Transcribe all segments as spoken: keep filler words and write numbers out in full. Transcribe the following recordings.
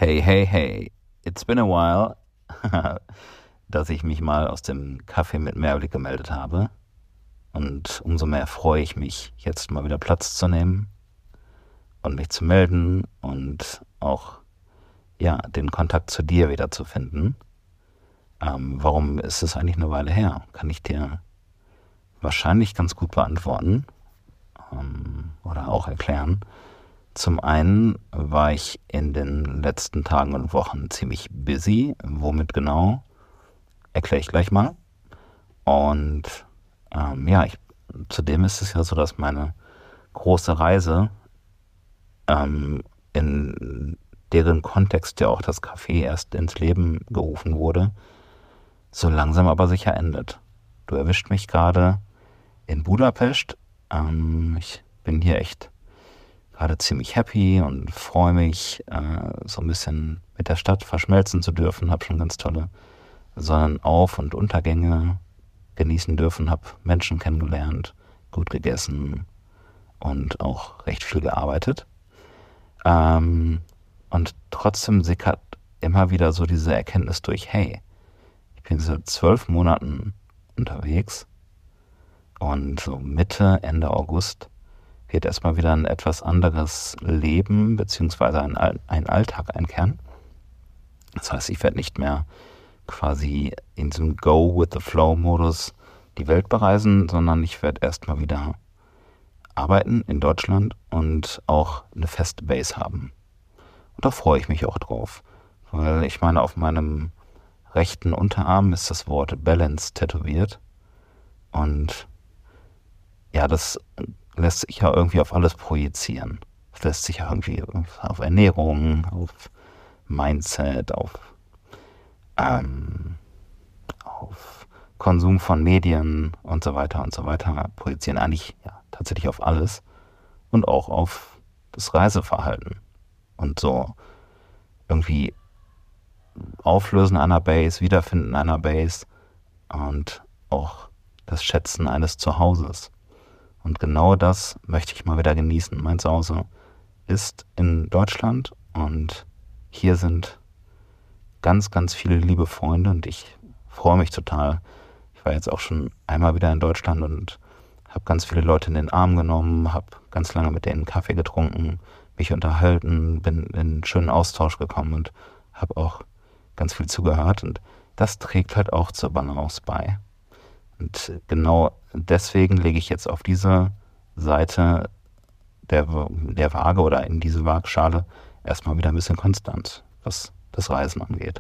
Hey, hey, hey, it's been a while, dass ich mich mal aus dem Kaffee mit Mehrblick gemeldet habe. Und umso mehr freue ich mich, jetzt mal wieder Platz zu nehmen und mich zu melden und auch ja, den Kontakt zu dir wieder zu finden. Ähm, warum ist es eigentlich eine Weile her? Kann ich dir wahrscheinlich ganz gut beantworten ähm, oder auch erklären. Zum einen war ich in den letzten Tagen und Wochen ziemlich busy. Womit genau, erkläre ich gleich mal. Und ähm, ja, ich, zudem ist es ja so, dass meine große Reise, ähm, in deren Kontext ja auch das Café erst ins Leben gerufen wurde, so langsam aber sicher endet. Du erwischt mich gerade in Budapest. Ähm, ich bin hier echt gerade ziemlich happy und freue mich, äh, so ein bisschen mit der Stadt verschmelzen zu dürfen. Habe schon ganz tolle Sonnenauf- und Untergänge genießen dürfen, habe Menschen kennengelernt, gut gegessen und auch recht viel gearbeitet. Ähm, und trotzdem sickert immer wieder so diese Erkenntnis durch, hey, ich bin seit zwölf Monaten unterwegs und so Mitte, Ende August wird erstmal wieder ein etwas anderes Leben beziehungsweise ein, ein Alltag einkehren. Das heißt, ich werde nicht mehr quasi in diesem Go-with-the-Flow-Modus die Welt bereisen, sondern ich werde erstmal wieder arbeiten in Deutschland und auch eine feste Base haben. Und da freue ich mich auch drauf, weil ich meine, auf meinem rechten Unterarm ist das Wort Balance tätowiert und ja, das lässt sich ja irgendwie auf alles projizieren. Das lässt sich ja irgendwie auf Ernährung, auf Mindset, auf, ähm, auf Konsum von Medien und so weiter und so weiter projizieren. Eigentlich ja tatsächlich auf alles und auch auf das Reiseverhalten. Und so irgendwie Auflösen einer Base, Wiederfinden einer Base und auch das Schätzen eines Zuhauses. Und genau das möchte ich mal wieder genießen. Mein Zuhause ist in Deutschland und hier sind ganz, ganz viele liebe Freunde und ich freue mich total. Ich war jetzt auch schon einmal wieder in Deutschland und habe ganz viele Leute in den Arm genommen, habe ganz lange mit denen Kaffee getrunken, mich unterhalten, bin in einen schönen Austausch gekommen und habe auch ganz viel zugehört. Und das trägt halt auch zur Balance bei. Und genau deswegen lege ich jetzt auf diese Seite der, der Waage oder in diese Waagschale erstmal wieder ein bisschen Konstanz, was das Reisen angeht.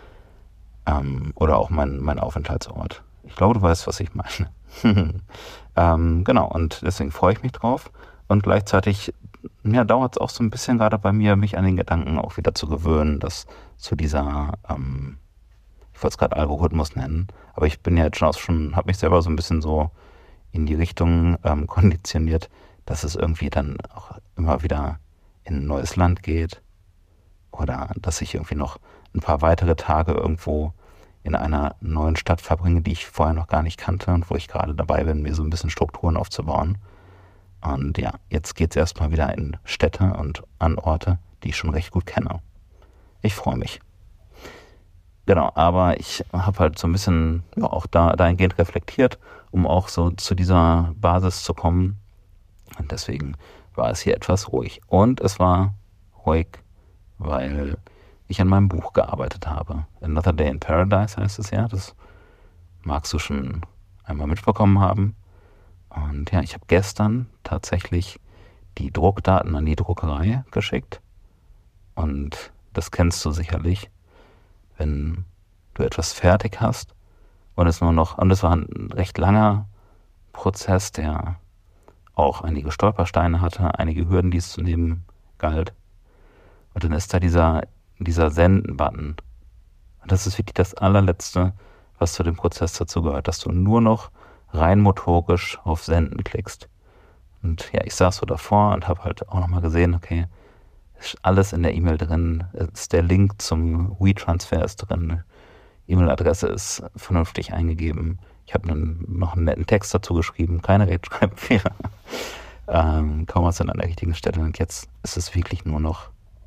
Ähm, oder auch mein, mein Aufenthaltsort. Ich glaube, du weißt, was ich meine. ähm, genau, und deswegen freue ich mich drauf. Und gleichzeitig ja, dauert es auch so ein bisschen gerade bei mir, mich an den Gedanken auch wieder zu gewöhnen, dass zu dieser ähm, ich wollte es gerade Algorithmus nennen, aber ich bin ja jetzt schon, schon habe mich selber so ein bisschen so in die Richtung ähm, konditioniert, dass es irgendwie dann auch immer wieder in ein neues Land geht oder dass ich irgendwie noch ein paar weitere Tage irgendwo in einer neuen Stadt verbringe, die ich vorher noch gar nicht kannte und wo ich gerade dabei bin, mir so ein bisschen Strukturen aufzubauen. Und ja, jetzt geht es erstmal wieder in Städte und an Orte, die ich schon recht gut kenne. Ich freue mich. Genau, aber ich habe halt so ein bisschen ja, auch da dahingehend reflektiert, um auch so zu dieser Basis zu kommen. Und deswegen war es hier etwas ruhig. Und es war ruhig, weil ich an meinem Buch gearbeitet habe. Another Day in Paradise heißt es ja. Das magst du schon einmal mitbekommen haben. Und ja, ich habe gestern tatsächlich die Druckdaten an die Druckerei geschickt. Und das kennst du sicherlich. Wenn du etwas fertig hast und es nur noch, und es war ein recht langer Prozess, der auch einige Stolpersteine hatte, einige Hürden, die es zu nehmen galt. Und dann ist da dieser, dieser Senden-Button. Und das ist wirklich das allerletzte, was zu dem Prozess dazu gehört, dass du nur noch rein motorisch auf Senden klickst. Und ja, ich saß so davor und habe halt auch nochmal gesehen, okay, ist alles in der E-Mail drin, ist der Link zum WeTransfer ist drin, E-Mail-Adresse ist vernünftig eingegeben. Ich habe noch einen netten Text dazu geschrieben, keine Rechtschreibfehler. ähm, kaum was an der richtigen Stelle. Und jetzt ist es wirklich nur noch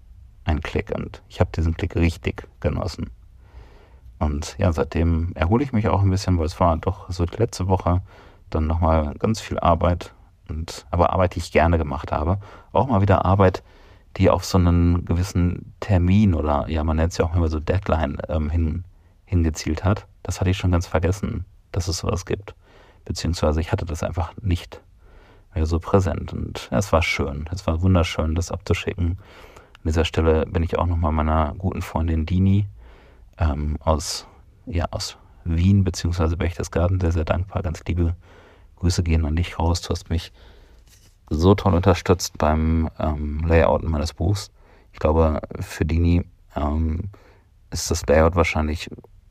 ein Klick und ich habe diesen Klick richtig genossen. Und ja, seitdem erhole ich mich auch ein bisschen, weil es war doch so die letzte Woche dann nochmal ganz viel Arbeit, und aber Arbeit, die ich gerne gemacht habe. Auch mal wieder Arbeit, die auf so einen gewissen Termin oder ja, man nennt es ja auch immer so Deadline ähm, hin, hingezielt hat. Das hatte ich schon ganz vergessen, dass es sowas gibt. Beziehungsweise ich hatte das einfach nicht mehr so präsent. Und ja, es war schön. Es war wunderschön, das abzuschicken. An dieser Stelle bin ich auch nochmal meiner guten Freundin Dini ähm, aus, ja, aus Wien beziehungsweise Berchtesgaden sehr, sehr dankbar. Ganz liebe Grüße gehen an dich raus. Du hast mich so toll unterstützt beim ähm, Layouten meines Buchs. Ich glaube, für Dini ähm, ist das Layout wahrscheinlich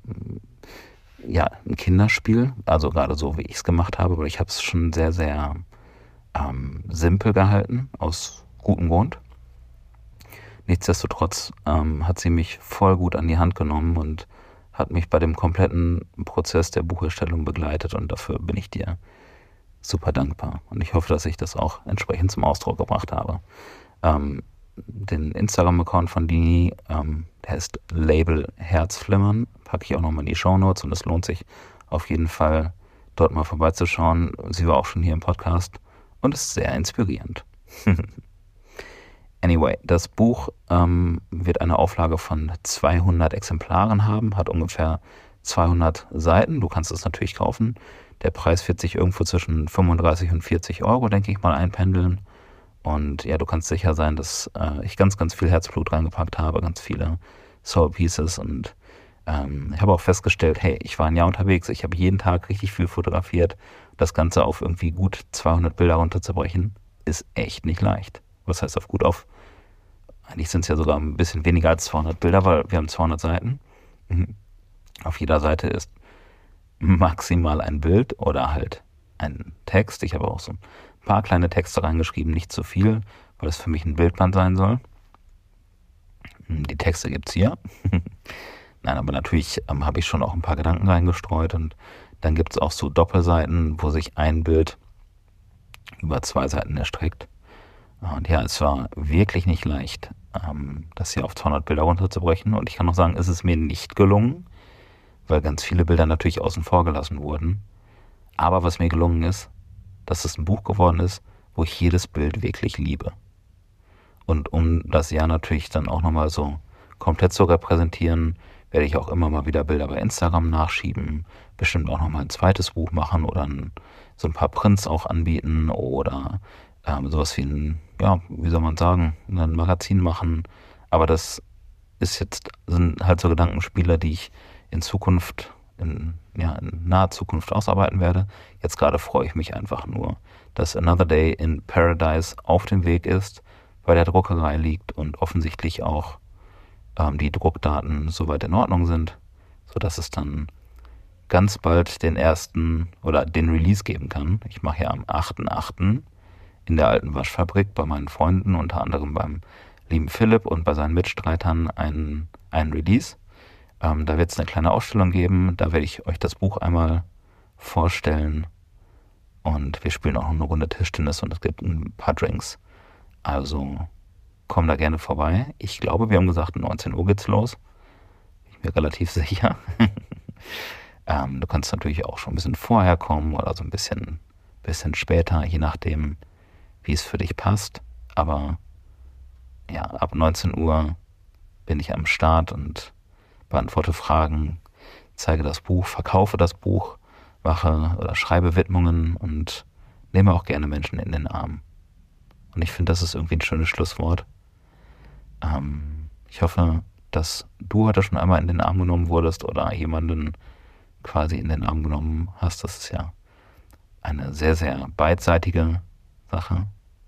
ja ein Kinderspiel, also gerade so, wie ich es gemacht habe, aber ich habe es schon sehr, sehr ähm, simpel gehalten, aus gutem Grund. Nichtsdestotrotz ähm, hat sie mich voll gut an die Hand genommen und hat mich bei dem kompletten Prozess der Bucherstellung begleitet, und dafür bin ich dir super dankbar. Und ich hoffe, dass ich das auch entsprechend zum Ausdruck gebracht habe. Ähm, den Instagram-Account von Dini, ähm, der ist Label Herzflimmern, packe ich auch nochmal in die Shownotes, und es lohnt sich auf jeden Fall, dort mal vorbeizuschauen. Sie war auch schon hier im Podcast und ist sehr inspirierend. Anyway, das Buch ähm, wird eine Auflage von zweihundert Exemplaren haben, hat ungefähr zweihundert Seiten. Du kannst es natürlich kaufen. Der Preis wird sich irgendwo zwischen fünfunddreißig und vierzig Euro, denke ich mal, einpendeln. Und ja, du kannst sicher sein, dass äh, ich ganz, ganz viel Herzblut reingepackt habe, ganz viele Soul Pieces. Und ähm, ich habe auch festgestellt, hey, ich war ein Jahr unterwegs, ich habe jeden Tag richtig viel fotografiert. Das Ganze auf irgendwie gut zweihundert Bilder runterzubrechen, ist echt nicht leicht. Was heißt auf gut auf? Eigentlich sind es ja sogar ein bisschen weniger als zweihundert Bilder, weil wir haben zweihundert Seiten. Auf jeder Seite ist maximal ein Bild oder halt ein Text. Ich habe auch so ein paar kleine Texte reingeschrieben, nicht zu viel, weil es für mich ein Bildband sein soll. Die Texte gibt es hier. Nein, aber natürlich ähm, habe ich schon auch ein paar Gedanken reingestreut, und dann gibt es auch so Doppelseiten, wo sich ein Bild über zwei Seiten erstreckt. Und ja, es war wirklich nicht leicht, ähm, das hier auf zweihundert Bilder runterzubrechen. Und ich kann noch sagen, es ist mir nicht gelungen, weil ganz viele Bilder natürlich außen vor gelassen wurden. Aber was mir gelungen ist, dass es ein Buch geworden ist, wo ich jedes Bild wirklich liebe. Und um das Jahr natürlich dann auch nochmal so komplett zu repräsentieren, werde ich auch immer mal wieder Bilder bei Instagram nachschieben, bestimmt auch nochmal ein zweites Buch machen oder ein, so ein paar Prints auch anbieten oder ähm, sowas wie ein, ja, wie soll man sagen, ein Magazin machen. Aber das ist jetzt, sind halt so Gedankenspiele, die ich in Zukunft, in, ja, in naher Zukunft ausarbeiten werde. Jetzt gerade freue ich mich einfach nur, dass Another Day in Paradise auf dem Weg ist, bei der Druckerei liegt und offensichtlich auch ähm, die Druckdaten soweit in Ordnung sind, sodass es dann ganz bald den ersten oder den Release geben kann. Ich mache ja am achten achten in der alten Waschfabrik bei meinen Freunden, unter anderem beim lieben Philipp und bei seinen Mitstreitern, einen, einen Release. Ähm, da wird es eine kleine Ausstellung geben, da werde ich euch das Buch einmal vorstellen, und wir spielen auch noch eine Runde Tischtennis und es gibt ein paar Drinks. Also komm da gerne vorbei. Ich glaube, wir haben gesagt, neunzehn Uhr geht's los. Ich bin mir relativ sicher. ähm, du kannst natürlich auch schon ein bisschen vorher kommen oder so ein bisschen, bisschen später, je nachdem, wie es für dich passt. Aber ja, ab neunzehn Uhr bin ich am Start und beantworte Fragen, zeige das Buch, verkaufe das Buch, mache oder schreibe Widmungen und nehme auch gerne Menschen in den Arm. Und ich finde, das ist irgendwie ein schönes Schlusswort. Ähm, ich hoffe, dass du heute schon einmal in den Arm genommen wurdest oder jemanden quasi in den Arm genommen hast. Das ist ja eine sehr, sehr beidseitige Sache.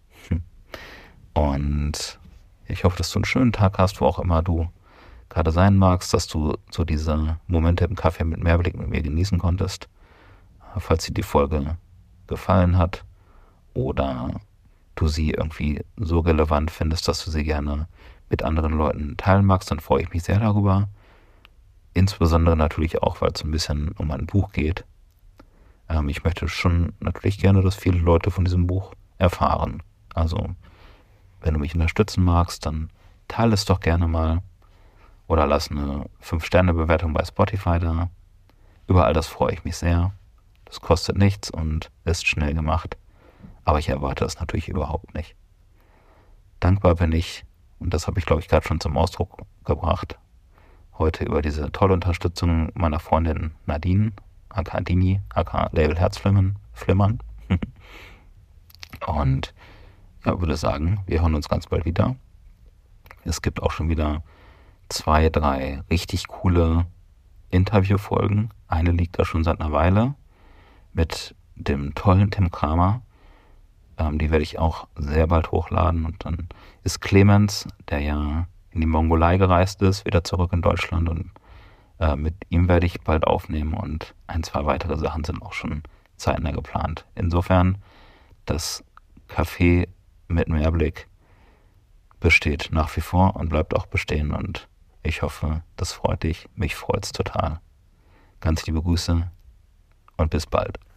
Und ich hoffe, dass du einen schönen Tag hast, wo auch immer du gerade sein magst, dass du so diese Momente im Kaffee mit Mehrblick mit mir genießen konntest. Falls dir die Folge gefallen hat oder du sie irgendwie so relevant findest, dass du sie gerne mit anderen Leuten teilen magst, dann freue ich mich sehr darüber. Insbesondere natürlich auch, weil es ein bisschen um ein Buch geht. Ähm, ich möchte schon natürlich gerne, dass viele Leute von diesem Buch erfahren. Also, wenn du mich unterstützen magst, dann teile es doch gerne mal oder lass eine fünf Sterne Bewertung bei Spotify da. Über all das freue ich mich sehr. Das kostet nichts und ist schnell gemacht. Aber ich erwarte es natürlich überhaupt nicht. Dankbar bin ich, und das habe ich, glaube ich, gerade schon zum Ausdruck gebracht, heute über diese tolle Unterstützung meiner Freundin Nadine, aka Dini, aka Label Herzflimmern. Flimmern. Und ja, würde sagen, wir hören uns ganz bald wieder. Es gibt auch schon wieder zwei, drei richtig coole Interviewfolgen. Eine liegt da schon seit einer Weile mit dem tollen Tim Kramer. Ähm, die werde ich auch sehr bald hochladen. Und dann ist Clemens, der ja in die Mongolei gereist ist, wieder zurück in Deutschland. Und äh, mit ihm werde ich bald aufnehmen. Und ein, zwei weitere Sachen sind auch schon zeitnah geplant. Insofern, das Café mit Mehrblick besteht nach wie vor und bleibt auch bestehen. Und ich hoffe, das freut dich. Mich freut es total. Ganz liebe Grüße und bis bald.